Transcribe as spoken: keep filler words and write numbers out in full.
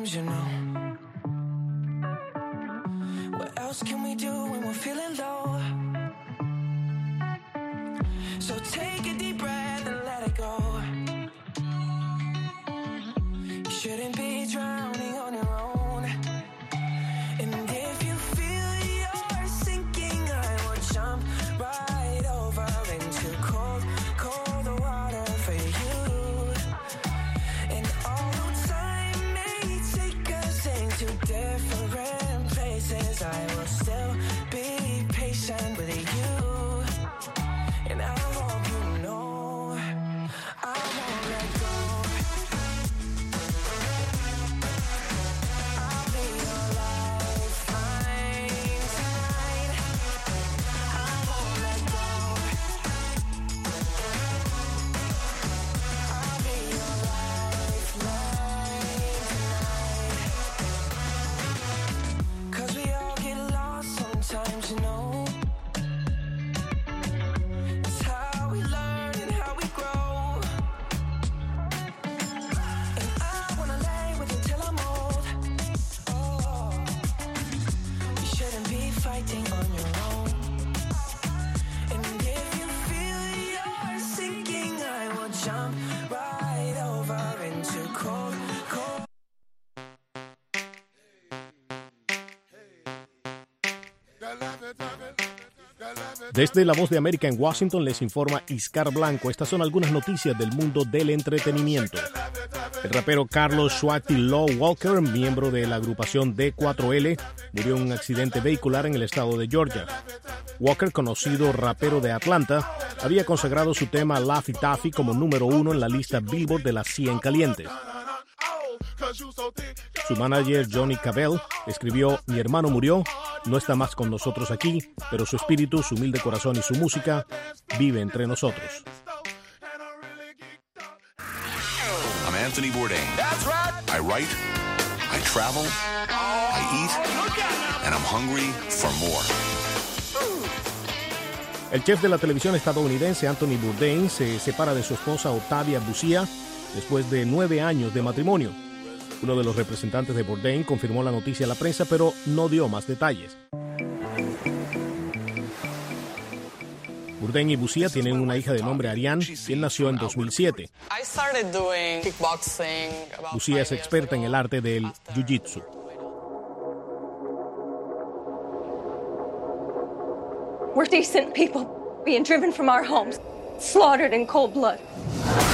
sometimes, you know. What else can we do when we're feeling low? So take a deep breath and let it go. You shouldn't be drowning on your own. And if you feel you're sinking, I will jump right over into cold, cold water for you. And although time may take us into different places, I will still be patient with you. And I hope you know I won't let go. I'll be your lifeline tonight. I won't let go. I'll be your lifeline tonight. 'Cause we all get lost sometimes, you know. Desde La Voz de América en Washington les informa Iscar Blanco. Estas son algunas noticias del mundo del entretenimiento. El rapero Carlos Shwati Law Walker, miembro de la agrupación D cuatro L, murió en un accidente vehicular en el estado de Georgia. Walker, conocido rapero de Atlanta, había consagrado su tema Laffy Taffy como número uno en la lista Billboard de las cien calientes. Su manager Johnny Cabell escribió: "Mi hermano murió, no está más con nosotros aquí, pero su espíritu, su humilde corazón y su música vive entre nosotros." I'm Anthony Bourdain. That's right. I write, I travel, I eat, and I'm hungry for more. El chef de la televisión estadounidense Anthony Bourdain se separa de su esposa Octavia Busia después de nueve años de matrimonio. Uno de los representantes de Bourdain confirmó la noticia a la prensa, pero no dio más detalles. Bourdain y Busia tienen una hija de nombre Ariane, quien nació en dos mil siete. Busia es experta en el arte del jiu-jitsu. We're decent people being driven from our homes, slaughtered in cold blood.